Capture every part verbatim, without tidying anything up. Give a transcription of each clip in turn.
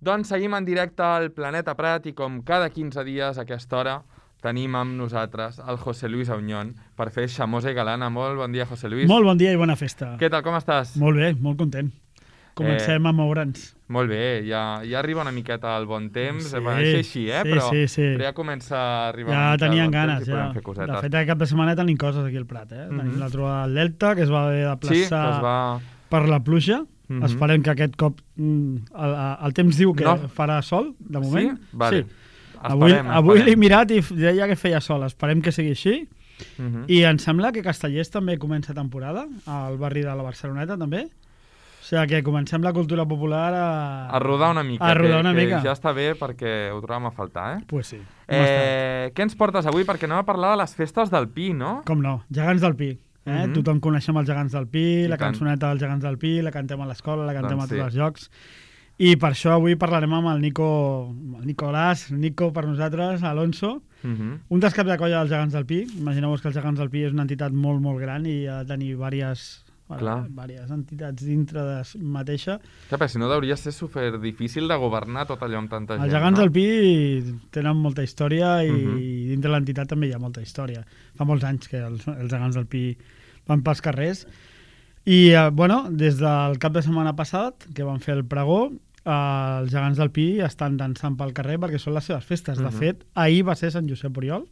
Doncs seguim en directe al Planeta Prat i com cada quinze dies a aquesta hora tenim amb nosaltres el José Luis Auñón per fer Xamosa i Galana. Molt bon dia, José Luis. Molt bon dia i bona festa. Què tal, com estàs? Molt bé, molt content. Comencem eh, a moure'ns. Molt bé, ja, ja arriba una miqueta el bon temps, sí, va ser així, eh? Sí, però, sí, sí. però ja comença a arribar ja una mica tenien el bon ganes, temps i ja. podem fer cosetes. De fet, aquest cap de setmana tenim coses aquí al Prat, eh? Mm -hmm. Tenim la trobada del Delta, que es va haver de plaçar sí, que es va... per la pluja. Mm -hmm. Esperem que aquest cop mm, el, el temps diu que no. farà sol, de moment. Sí? Vale. Sí. Avui, esperem, avui esperem. l'he mirat i deia que feia sol. Esperem que sigui així. Mm -hmm. I em sembla que Castellers també comença temporada, al barri de la Barceloneta també. O sigui que comencem la cultura popular a... A rodar una mica, a rodar que, una que mica. ja està bé perquè ho trobem a faltar, eh? Pues sí. Eh, què ens portes avui? Perquè anem a parlar de les festes del Pi, no? Com no, Gegants del Pi. Eh? Mm -hmm. Tothom coneixem els Gegants del Pi, I la tant. cançoneta dels Gegants del Pi, la cantem a l'escola, la cantem doncs a tots sí. els llocs. I per això avui parlarem amb el Nico, el Nicolàs, Nico per nosaltres, Alonso, Mm -hmm. un dels caps de colla dels Gegants del Pi. Imagineu-vos que els Gegants del Pi és una entitat molt, molt gran i ha de tenir diverses... Bueno, diverses entitats dintre de mateixa. Que, però, si no, deuria ser super difícil de governar tot allò amb tanta gent, Els Gegants no? del Pi tenen molta història i uh Mhm. -huh. dintre l'entitat també hi ha molta història. Fa molts anys que els, els Gegants del Pi van pels carrers. I, eh, bueno, des del cap de setmana passat, que van fer el pregó, eh, els Gegants del Pi estan dansant pel carrer perquè són les seves festes. De Mhm. fet, ahir va ser Sant Josep Oriol,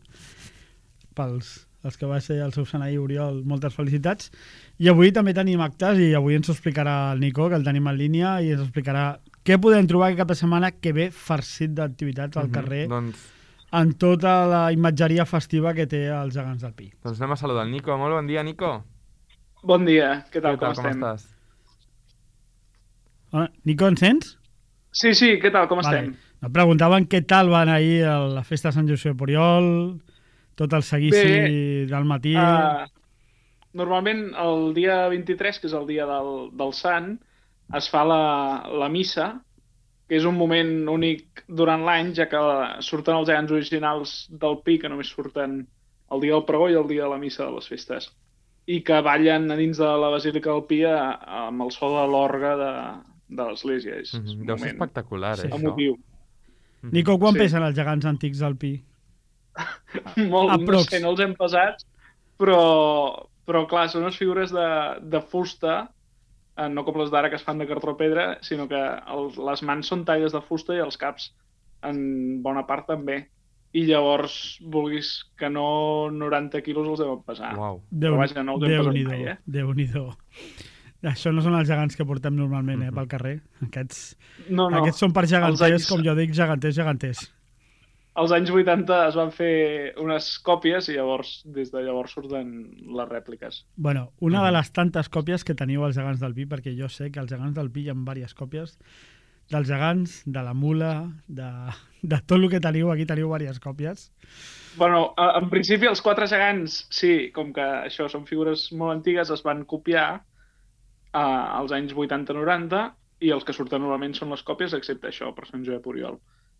pels els que va ser el seu sant ahir, Oriol, moltes felicitats. I avui també tenim actes i avui ens ho explicarà el Nico, que el tenim en línia, i ens explicarà què podem trobar aquest cap de setmana que ve farcit d'activitats al Mhm. carrer Doncs, en tota la imatgeria festiva que té els Gegants del Pi. doncs anem a saludar el Nico. Molt bon dia, Nico. Bon dia, què tal, Què tal, com, com estem? estàs? Hola, Nico, ens sents? Sí, sí, què tal, com Vale. estem? Em preguntaven què tal van ahir a la festa de Sant Josep Oriol, tot el seguici Bé, del matí... Uh, normalment el dia vint-i-tres, que és el dia del, del Sant, es fa la, la missa, que és un moment únic durant l'any, ja que surten els gegants originals del Pi, que només surten el dia del pregó i el dia de la missa de les festes, i que ballen a dins de la Basílica del Pi a, amb el so de l'orgue de, de l'església. És Mm -hmm. un Deu ser moment espectacular, Sí. eh, això. emotiu. Nico, quan Sí. pesen els gegants antics del Pi? Molt, no Aprox. sé, no els hem pesat, però, però clar, són unes figures de, de fusta, eh, no com les d'ara que es fan de cartró pedra, sinó que el, les mans són talles de fusta i els caps en bona part també. I llavors, vulguis que no noranta quilos els hem pesat. Uau. Déu, Però vaja, no els hem pesat Déu-n'hi-do, mai, eh? Déu-n'hi-do. Això no són els gegants que portem normalment, eh, pel carrer. Aquests, No, no. aquests són per geganters, anys- com jo dic, geganters, geganters. Als anys vuitanta es van fer unes còpies i llavors, des de llavors surten les rèpliques. Bueno, una Mhm. de les tantes còpies que teniu als gegants del Pi, perquè jo sé que als gegants del Pi hi ha diverses còpies dels gegants, de la mula, de, de tot el que teniu, aquí teniu diverses còpies. Bueno, a- en principi els quatre gegants, sí, com que això són figures molt antigues, es van copiar eh, als anys vuitanta noranta i els que surten normalment són les còpies, excepte això, per Sant Josep Oriol.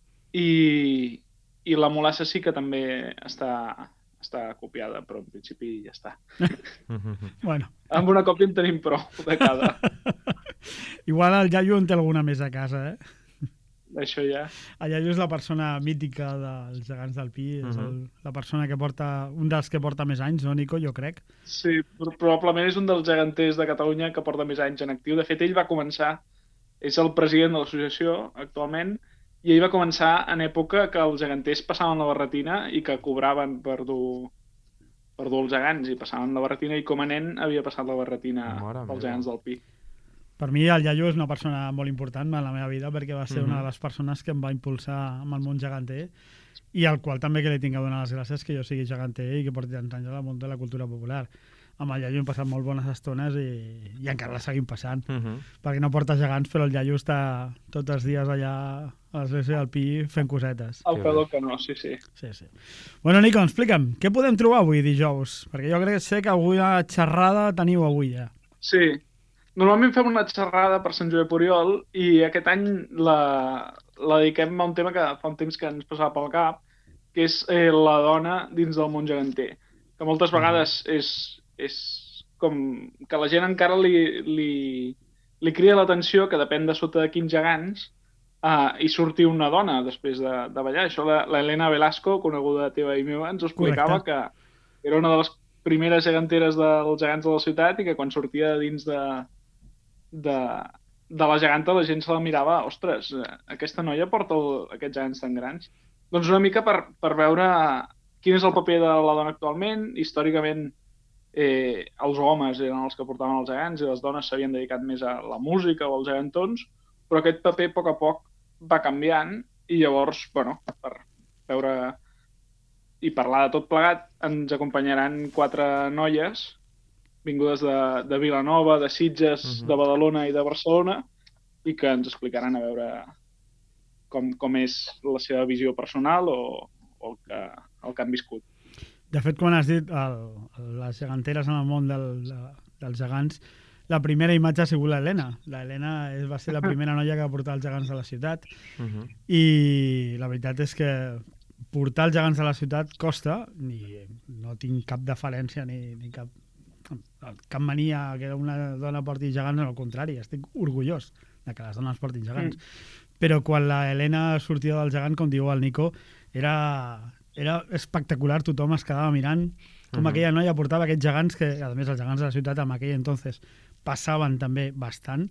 I, i la mulassa sí que també està, està copiada, però en principi ja està. Bueno, Amb una còpia en tenim prou de cada. igual el iaio en té alguna més a casa, eh? Això ja. El iaio és la persona mítica dels gegants del Pi, és el, la persona que porta, un dels que porta més anys, no, Nico? Jo crec. Sí, però probablement és un dels geganters de Catalunya que porta més anys en actiu. De fet, ell va començar, és el president de l'associació actualment, i ell va començar en època que els geganters passaven la barretina i que cobraven per dur, per dur els gegants, i passaven la barretina, i com a nen havia passat la barretina Mare pels meva. gegants del Pi. Per mi el iaio és una persona molt important en la meva vida perquè va ser Mhm. una de les persones que em va impulsar amb el món geganter i al qual també que li tinc a donar les gràcies que jo sigui geganter i que porti tants anys al món de la cultura popular. Amb el iaio hem passat molt bones estones i, i encara les seguim passant. Mhm. Perquè no porta gegants, però el iaio està tots els dies allà a l'església del Pi fent cosetes. El Que que bé. del que no, sí, sí. Sí, sí. Bueno, Nico, explica'm, què podem trobar avui dijous? Perquè jo crec que sé que alguna xerrada teniu avui ja. Sí. Normalment fem una xerrada per Sant Josep Oriol i aquest any la, la dediquem a un tema que fa un temps que ens passava pel cap, que és eh, la dona dins del món geganter. Que moltes vegades és, és com que la gent encara li, li, li crida l'atenció, que depèn de sota de quins gegants, uh, i sortir una dona després de, de ballar. Això l'Helena Velasco, coneguda teva i meva, ens ho explicava, Correcte. que era una de les primeres geganteres dels gegants de la ciutat i que quan sortia dins de, de, de la geganta la gent se la mirava, ostres, aquesta noia porta el, aquests gegants tan grans. Doncs una mica per, per veure quin és el paper de la dona actualment. Històricament eh, els homes eren els que portaven els gegants i les dones s'havien dedicat més a la música o als gegantons, però aquest paper a poc a poc va canviant i llavors, bueno, per veure i parlar de tot plegat, ens acompanyaran quatre noies vingudes de, de Vilanova, de Sitges, uh-huh. de Badalona i de Barcelona, i que ens explicaran a veure com, com és la seva visió personal o, o el, que, el que han viscut. De fet, quan has dit el, les geganteres en el món del, de, dels gegants, la primera imatge ha sigut l'Helena. L'Helena va ser la primera noia que va portar els gegants a la ciutat. Uh-huh. I la veritat és que portar els gegants a la ciutat costa, i no tinc cap deferència ni, ni cap, cap mania que una dona porti gegants, al contrari, estic orgullós de que les dones portin gegants. Mm. Però quan la Helena sortia del gegant, com diu el Nico, era, era espectacular, tothom es quedava mirant com mm-hmm. aquella noia portava aquests gegants, que a més els gegants de la ciutat en aquell entonces passaven també bastant,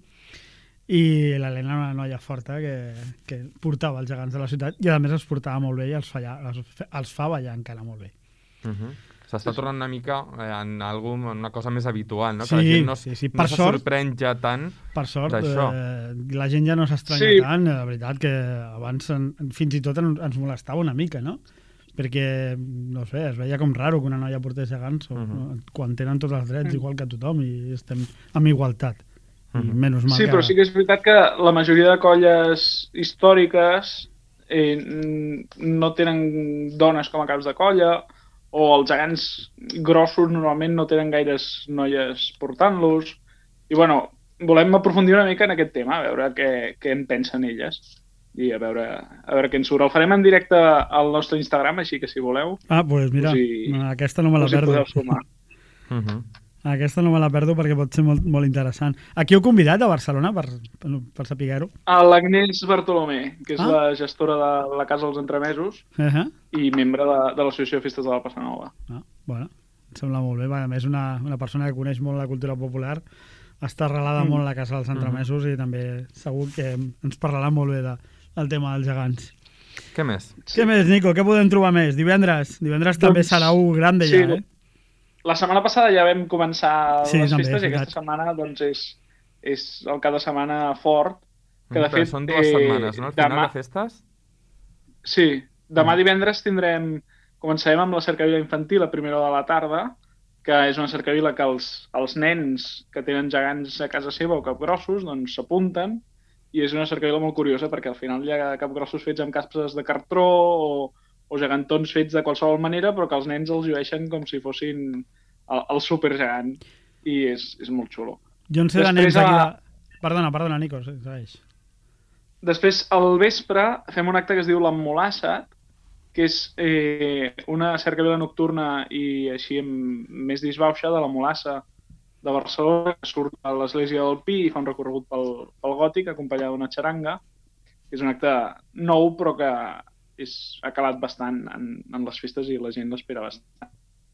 i l'Helena era una noia forta que, que portava els gegants de la ciutat i a més els portava molt bé i els, falla, els, els fa ballar encara molt bé. Uh-huh. S'està tornant una mica en, algú, en una cosa més habitual, no? Sí, que la gent no, sí, sí. no Per se sort, sorprèn ja tant per sort, d'això. Eh, la gent ja no s'estranya sí. tant, la veritat que abans en, fins i tot en, ens molestava una mica, no? Perquè, no sé, es veia com raro que una noia portés gegants o, uh-huh. no? Quan tenen tots els drets igual que tothom i estem amb igualtat. I menys mal sí, que... però sí que és veritat que la majoria de colles històriques eh, no tenen dones com a caps de colla, o els gegants grossos normalment no tenen gaires noies portant-los. I bueno, volem aprofundir una mica en aquest tema, a veure què, què en pensen elles i a veure, a veure què ens surt. El farem en directe al nostre Instagram, així que si voleu... Ah, doncs pues mira, hi, aquesta no me la perdo. Us hi podeu sumar. Uh-huh. Aquesta no me la perdo perquè pot ser molt, molt interessant. A qui heu convidat a Barcelona per, per, per saber-ho? A l'Agnès Bartolomé, que és ah? la gestora de la Casa dels Entremesos uh-huh. i membre de, de l'Associació de Festes de la Passa Nova. Ah, bueno, em sembla molt bé. A més, una, una persona que coneix molt la cultura popular, està arrelada mm. molt a la Casa dels Entremesos mm-hmm. i també segur que ens parlarà molt bé de, del tema dels gegants. Què més? Sí. Què més, Nico? Què podem trobar més? Divendres. Divendres doncs, també serà un grande sí, ja, eh? La setmana passada ja vam començar sí, les també, festes i aquesta setmana doncs, és, és el cap de setmana fort. Que, de Però fet, són dues eh, setmanes, no? Al final demà... de festes? Sí. Demà divendres tindrem... Començarem amb la cercavila infantil a primera hora de la tarda, que és una cercavila que els, els nens que tenen gegants a casa seva o capgrossos doncs s'apunten, i és una cercavila molt curiosa perquè al final hi ha capgrossos fets amb capses de cartró o o gegantons fets de qualsevol manera, però que els nens els llueixen com si fossin el, el supergegant, i és, és molt xulo. Jo en sé de nens aquí de... Perdona, perdona, Nico, segueix. Després, al vespre, fem un acte que es diu l'Emmolàssat, que és eh, una cercavila nocturna i així amb més disbauxa de la Molassa de Barcelona, que surt a l'església del Pi i fa un recorregut pel, pel Gòtic, acompanyada d'una xaranga. És un acte nou, però que és, ha calat bastant en, en les festes i la gent l'espera bastant.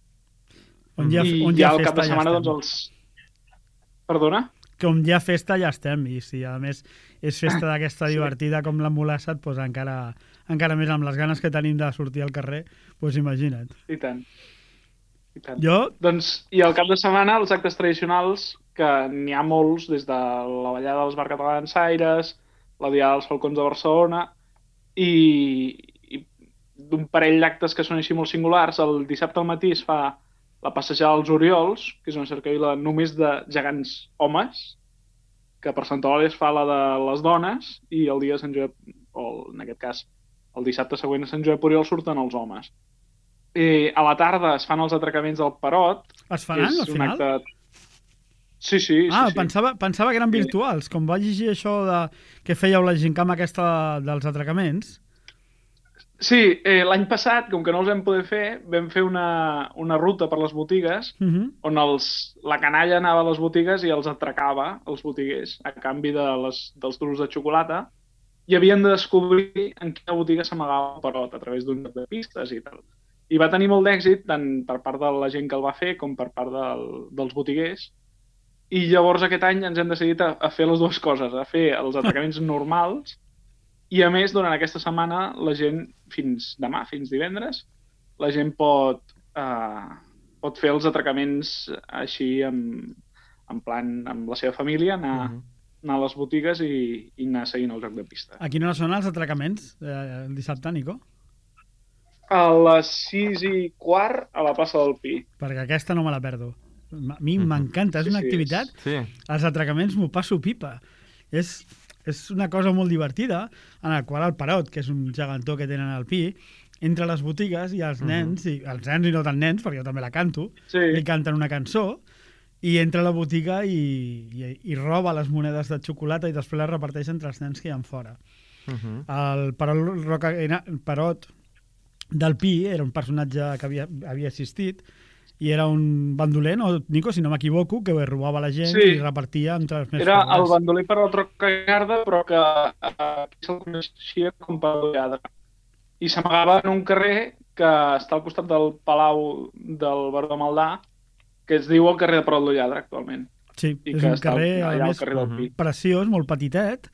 On hi ha, I on hi ha ja al festa, cap de setmana, ja doncs, els... Perdona? Que on hi ha festa ja estem, i si a més és festa d'aquesta divertida com la Molàssat, doncs encara, encara més amb les ganes que tenim de sortir al carrer, doncs imagina't. I tant. I tant. Jo? Doncs, i al cap de setmana, els actes tradicionals, que n'hi ha molts, des de la ballada dels Bar Català d'Ensaires, la Diada dels Falcons de Barcelona, i, i d'un parell d'actes que són així molt singulars. El dissabte al matí es fa la passejada als Oriols, que és una cercavila només de gegants homes, que per Santa Eulàlia es fa la de les dones, i el dia de Sant Josep, o en aquest cas el dissabte següent a Sant Josep Oriol, surten els homes. I a la tarda es fan els atracaments del Perot. Es faran al final? Acte... Sí, sí. Ah, sí, sí. Pensava, pensava que eren virtuals. Com vaig llegir això de que fèieu la gincama aquesta dels atracaments. Sí, eh, l'any passat, com que no els vam poder fer, vam fer una, una ruta per les botigues, uh-huh. on els, la canalla anava a les botigues i els atracava, els botiguers, a canvi de les, dels duros de xocolata, i havien de descobrir en quina botiga s'amagava el Perot a través d'un joc de pistes i tal. I va tenir molt d'èxit tant per part de la gent que el va fer com per part del, dels botiguers. I llavors aquest any ens hem decidit a, a fer les dues coses, a fer els atracaments normals i a més durant aquesta setmana la gent, fins demà, fins divendres, la gent pot, eh, pot fer els atracaments així en, en plan amb la seva família, anar, uh-huh. anar a les botigues i, i anar seguint el joc de pista. A quina hora són els atracaments eh, el dissabte, Nico? A les sis i quart a la plaça del Pi. Perquè aquesta no me la perdo. A mi m'encanta, és Sí, una sí, activitat... Sí. Els atracaments m'ho passo pipa. És, és una cosa molt divertida, en la qual el Perot, que és un gegantó que tenen al Pi, entra a les botigues i els nens, uh -huh. i els nens i no tan nens, perquè jo també la canto, Sí. li canten una cançó, i entra a la botiga i, i, i roba les monedes de xocolata i després les reparteix entre els nens que hi ha fora. Uh -huh. El Perot, Roca, el Perot del Pi era un personatge que havia, havia existit i era un bandoler, no, Nico, si no m'equivoco, que robava la gent Sí. i repartia entre els més Era el pobres. bandoler per la Trocagarda, però que aquí se'l coneixia com Perot Lladre. I s'amagava en un carrer que està al costat del Palau del Baró de Maldà, que es diu el carrer de Perot Lladre actualment. Sí, I és que un està carrer, a allà al més, carrer del Pi. preciós, molt petitet.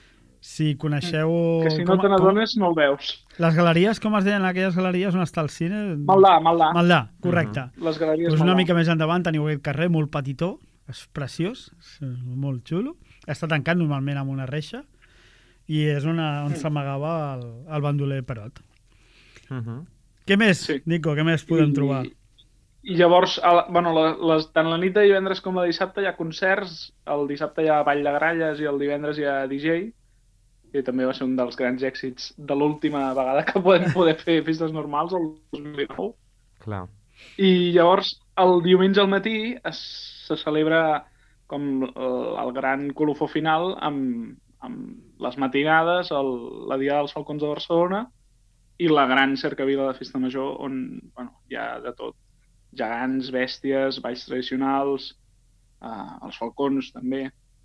Si coneixeu... Que si no com- te n'adones no el veus. com- Les galeries, com es deien aquelles galeries on està el cine? Maldà, Maldà. Maldà, correcte. Les galeries Pues una Maldà. mica més endavant teniu aquest carrer molt petitó, és preciós, és molt xulo. Està tancat normalment amb una reixa i és una, on s'amagava el, el bandoler Perot. Uh -huh. Què més, Sí. Nico? Què més podem I, trobar? I llavors, a la, bueno, la, les, tant la nit de divendres com la dissabte hi ha concerts, el dissabte hi ha ball de gralles i el divendres hi ha D J, que també va ser un dels grans èxits de l'última vegada que podem poder fer festes normals, el dos mil dinou. Clar. I llavors, el diumenge al matí es, se celebra com el, el gran colofó final amb, amb les matinades, el, la Dia dels Falcons de Barcelona i la gran cercavila de Festa Major on bueno, hi ha de tot. Gegants, bèsties, balls tradicionals, eh, els falcons també.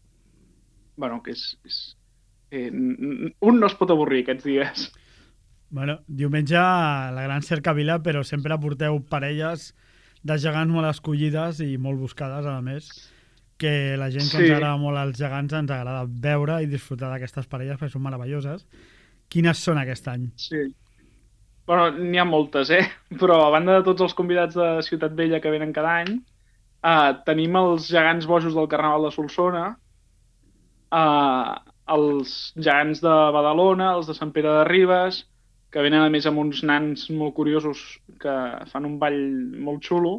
Bueno, que és... és eh, un no es pot avorrir aquests dies. Bueno, diumenge la gran cercavila, però sempre porteu parelles de gegants molt escollides i molt buscades, a més, que la gent que Sí. ens agrada molt els gegants ens agrada veure i disfrutar d'aquestes parelles perquè són meravelloses. Quines són aquest any? Sí. Bueno, n'hi ha moltes, eh? Però a banda de tots els convidats de Ciutat Vella que venen cada any, eh, tenim els gegants bojos del Carnaval de Solsona, eh, els gegants de Badalona, els de Sant Pere de Ribes, que venen a més amb uns nans molt curiosos que fan un ball molt xulo.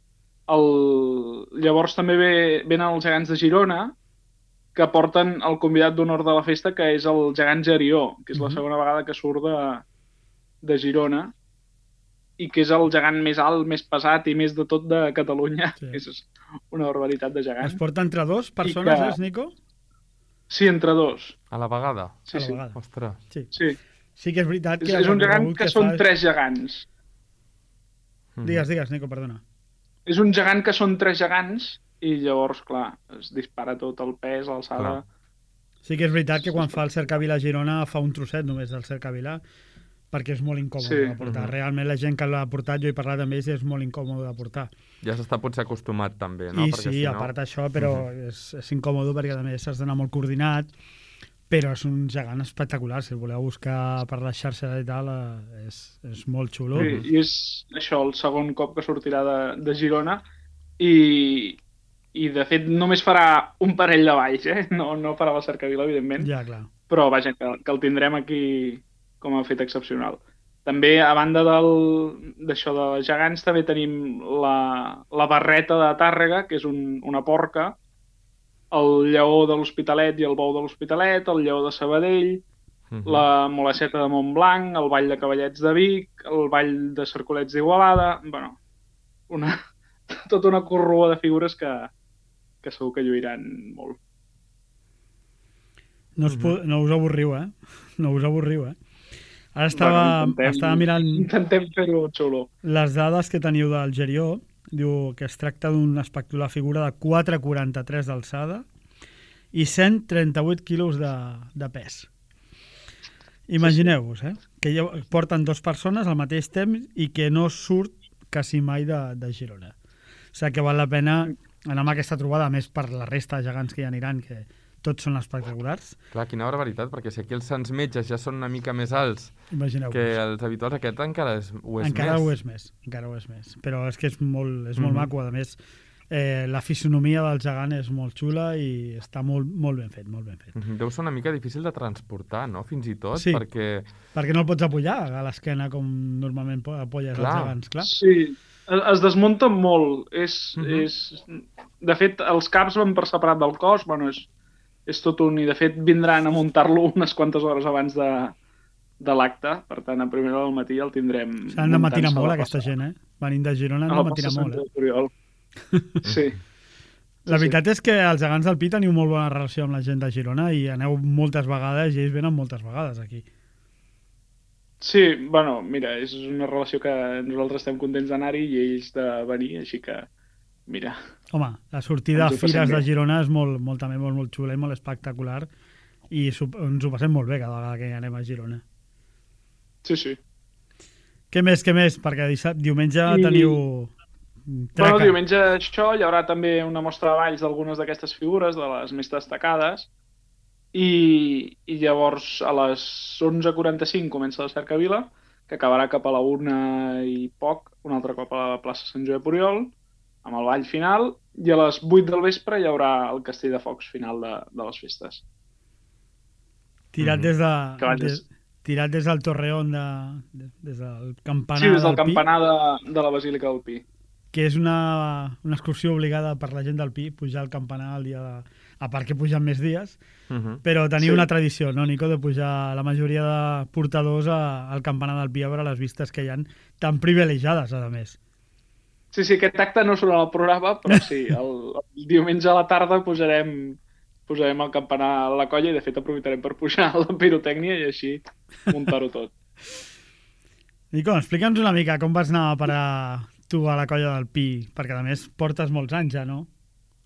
El... Llavors també ve, venen els gegants de Girona, que porten el convidat d'honor de la festa, que és el gegant Gerió, que és la Mhm. segona vegada que surt de, de Girona, i que és el gegant més alt, més pesat i més de tot de Catalunya. Sí. És una barbaritat de Es gegant. porta entre dos persones, que- és, Nico? Sí, entre dos. A la vegada? Sí, A la sí. vegada. Ostres. Sí. sí. Sí que és veritat que... És, és un el gegant recorregut que són fas- tres gegants. Mhm. Digues, digues, Nico, perdona. És un gegant que són tres gegants i llavors, clar, es dispara tot el pes, l'alçada... Clar. Sí que és veritat que quan fa el cercavila a Girona fa un trosset només del cercavila perquè és molt incòmode Sí. de portar. Mhm. Realment la gent que l'ha portat, jo he parlat amb ells, és molt incòmode de portar. Ja s'està potser acostumat també, no? I Perquè sí, si a no... part d'això, però Mhm. és, és incòmode perquè també s'has d'anar molt coordinat, però és un gegant espectacular. Si el voleu buscar per les xarxes i tal, eh, és, és molt xulo. Sí, i és això el segon cop que sortirà de, de Girona i, i de fet només farà un parell de balls, eh? No, no farà la cercavila, evidentment, Ja, clar. però vaja, que, que el tindrem aquí com a fet excepcional. També, a banda del- d'això de gegants, també tenim la, la barreta de Tàrrega, que és un, una porca, el lleó de l'Hospitalet i el bou de l'Hospitalet, el lleó de Sabadell, Mhm. la Molaceta de Montblanc, el Ball de Cavallets de Vic, el Ball de Cercolets d'Igualada... Bueno, una, tota una corrua de figures que, que segur que lluiran molt. No us, pu- no us avorriu, eh? No us avorriu, eh? Ara estava, Bueno, intentem- estava mirant Intentem fer-ho xulo. les dades que teniu del Gerió. Diu que es tracta d'una espectacular figura de quatre coma quaranta-tres d'alçada i cent trenta-vuit quilos de, de pes. Imagineu-vos, eh? Que ja porten dues persones al mateix temps i que no surt quasi mai de, de Girona. O sigui que val la pena anar amb aquesta trobada, a més per la resta de gegants que hi aniran, que tots són espectaculars. Clar, quina barbaritat, perquè si aquí els sants metges ja són una mica més alts Imagineu-vos. que els habituals, aquest encara és, ho és encara més. ho és més. Encara ho és més. Però és que és molt, és molt Mhm. maco. A més, eh, la fisonomia del gegant és molt xula i està molt, molt ben fet, molt ben fet. Mhm, Deu ser una mica difícil de transportar, no?, fins i tot, Sí. perquè... Perquè no el pots apoyar a l'esquena com normalment po- apolles Clar. els gegants, clar. Sí, es es desmunta molt. És, Mhm. és... De fet, els caps van per separat del cos, bueno, és, és tot un... I de fet vindran a muntar-lo unes quantes hores abans de, de l'acte. Per tant, a primera hora del matí el tindrem... S'han de matinar muntant-se a molt, la aquesta plaça- gent, eh? Venint de Girona han a de la matinar plaça molt, Sant eh? Oriol. Sí. La Sí, veritat és que els gegants del Pi teniu molt bona relació amb la gent de Girona i aneu moltes vegades i ells venen moltes vegades aquí. Sí, bueno, mira, és una relació que nosaltres estem contents d'anar-hi i ells de venir, així que, mira, Home, la sortida a Ens ho passem fires de bé. Girona és molt, molt, també molt, molt xula i molt espectacular i s'ho- ens ho passem molt bé cada vegada que hi anem a Girona. sí, sí. Què més, què més? Perquè dissabte, diumenge I- teniu... Bueno, traca. diumenge això, hi haurà també una mostra de balls d'algunes d'aquestes figures, de les més destacades, i, i llavors a les onze quaranta-cinc comença la cercavila, que acabarà cap a la una i poc, un altre cop a la plaça Sant Josep Oriol, amb el ball final, i a les vuit del vespre hi haurà el castell de focs final de, de les festes. Tirat Mhm. des de... Que vages- Des, tirat des del Torreón, de, de, des del campanar Sí, des del del Pi, campanar de, de la Basílica del Pi. que és una, una excursió obligada per la gent del Pi, pujar al campanar el dia de... A part que pugen més dies, Mhm. però teniu Sí. una tradició, no, Nico, de pujar la majoria de portadors a, al campanar del Pi a veure les vistes que hi han tan privilegiades, a més. Sí, sí, aquest acte no surt al programa, però sí, el, el diumenge a la tarda posarem, posarem el campanar a la colla i de fet aprofitarem per pujar la pirotècnia i així muntar-ho tot. Nico, explica'ns una mica com vas anar a parar tu a la colla del Pi, perquè a més portes molts anys ja, no?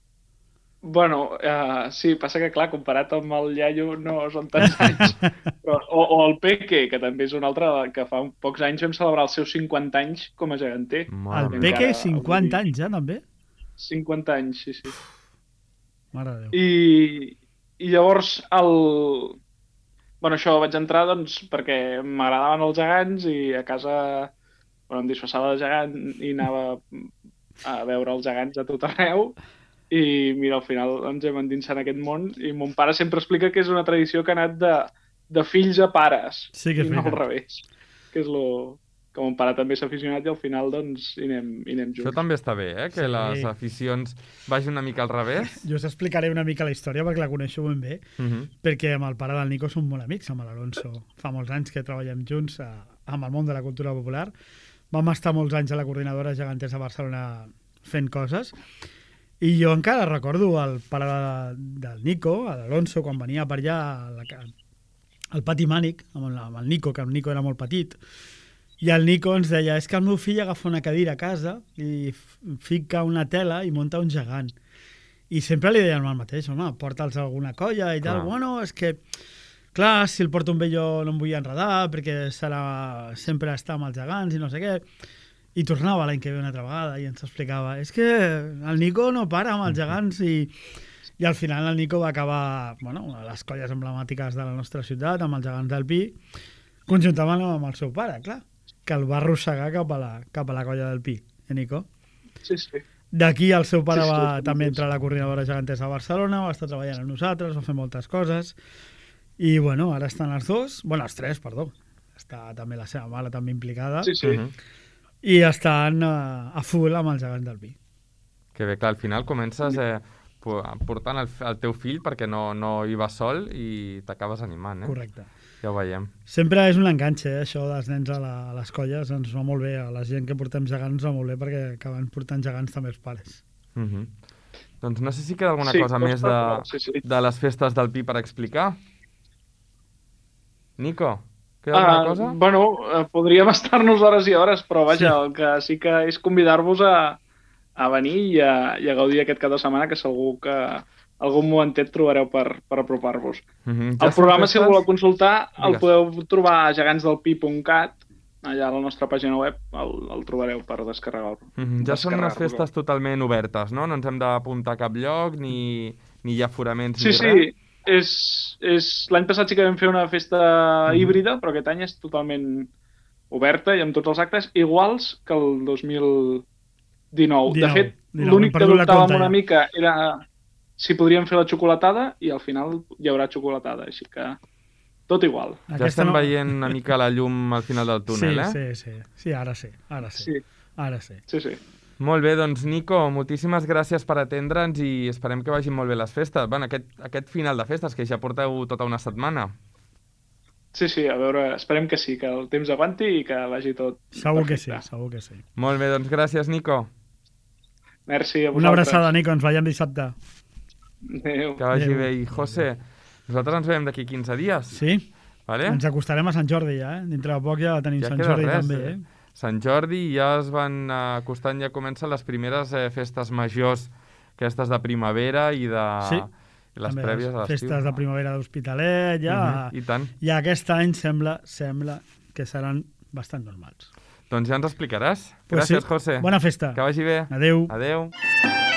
Bueno, uh, sí, passa que clar, comparat amb el iaio no són tants anys. Però, o, o el Peque, que també és un altre que fa pocs anys vam celebrar els seus cinquanta anys com a geganter. Mare El meva. Peque, encara cinquanta avui- anys ja, també? cinquanta anys, sí, sí. Mare de Déu. I, i llavors el... Bueno, això vaig entrar doncs perquè m'agradaven els gegants i a casa bueno, em disfressava de gegant i anava a veure els gegants a tot arreu i mira, al final ens hem endinsat en aquest món i mon pare sempre explica que és una tradició que ha anat de, de fills a pares Sí que és i no al veritat. revés, que és lo que mon pare també s'ha aficionat i al final doncs hi anem, hi anem Això junts. també està bé, eh? Que Sí. les aficions vagin una mica al revés. Jo us explicaré una mica la història perquè la coneixo ben bé, Mhm. perquè amb el pare del Nico som molt amics, amb l'Alonso. Fa molts anys que treballem junts a, amb el món de la cultura popular. Vam estar molts anys a la coordinadora Geganters a Barcelona fent coses i jo encara recordo el pare de, del Nico, l'Alonso, quan venia per allà a la, ca- al pati Mànic, amb el, amb el Nico, que el Nico era molt petit, i el Nico ens deia, és que el meu fill agafa una cadira a casa i f- fica una tela i munta un gegant. I sempre li deien el mateix, home, porta'ls a alguna colla i tal. Clar. Bueno, és que, clar, si el porto amb ell jo no em vull enredar perquè serà sempre estar amb els gegants i no sé què. I tornava l'any que ve una altra vegada i ens explicava, és que el Nico no para amb els gegants i, i al final el Nico va acabar, bueno, una de les colles emblemàtiques de la nostra ciutat, amb els gegants del Pi, conjuntament amb el seu pare, clar, que el va arrossegar cap a la, cap a la colla del Pi, eh, Nico? Sí, sí. D'aquí el seu pare Sí, sí, va sí, també sí. entrar a la coordinadora geganters a Barcelona, va estar treballant amb nosaltres, va fer moltes coses, i bueno, ara estan els dos, bueno, els tres, perdó, està també la seva mare també implicada, Sí, sí. Mhm. i estan a, a full amb els gegants del Pi. Que bé, clar, al final comences eh, po- portant el, el teu fill perquè no, no hi va sol i t'acabes animant, eh? Correcte. Ja ho veiem. Sempre és un enganxe, eh, això dels nens a, la, a les colles, ens va molt bé, a la gent que portem gegants va molt bé perquè acaben portant gegants també els pares. Mhm. Doncs no sé si queda alguna Sí, cosa més costa, de, però sí, sí. de les festes del Pi per explicar. Nico, queda alguna Ah, cosa? bueno, eh, podríem estar-nos hores i hores, però vaja, el que sí que és convidar-vos a, a venir i a, i a gaudir aquest cap de setmana, que segur que algun momentet trobareu per, per apropar-vos. Uh -huh. El programa, si el voleu consultar, el Digues. podeu trobar a gegants del pi punt cat, allà a la nostra pàgina web el, el trobareu per descarregar-lo. Uh -huh. Ja són unes festes totalment obertes, no? No ens hem d'apuntar a cap lloc, ni, ni hi ha aforaments Sí, ni sí, res. és, és... l'any passat sí que vam fer una festa Mhm. híbrida, però aquest any és totalment oberta i amb tots els actes iguals que el dos mil dinou. De dinou, fet, dinou, l'únic hem que perdut la dubtàvem compta una ja. mica era si podríem fer la xocolatada i al final hi haurà xocolatada, així que tot igual. Ja estem veient una mica la llum al final del túnel, sí, eh? Sí, sí, sí, ara sí, ara sí. Sí, Ara sí. sí, sí. Molt bé, doncs Nico, moltíssimes gràcies per atendre'ns i esperem que vagin molt bé les festes. Bueno, aquest, aquest final de festes, que ja porteu tota una setmana. Sí, sí, a veure, esperem que sí, que el temps aguanti i que vagi tot Segur que sí, perfecte. segur que sí. Molt bé, doncs gràcies, Nico. Merci a vosaltres. Una abraçada, Nico, ens veiem dissabte. Adéu. Que vagi Adéu. bé. I José, nosaltres ens veiem d'aquí quinze dies. Sí? Vale? Ens acostarem a Sant Jordi, ja, eh? Dintre de poc ja tenim Ja Sant queda Jordi res, també, eh? eh? Sant Jordi ja es van eh, acostant, ja comencen les primeres eh, festes majors, aquestes de primavera i de Sí. i les També prèvies a l'estiu. festes de primavera d'Hospitalet, ja... Uh -huh. I tant. I aquest any sembla, sembla que seran bastant normals. Doncs ja ens explicaràs. Pues Gràcies, sí. José. Bona festa. Que vagi bé. Adéu. Adéu.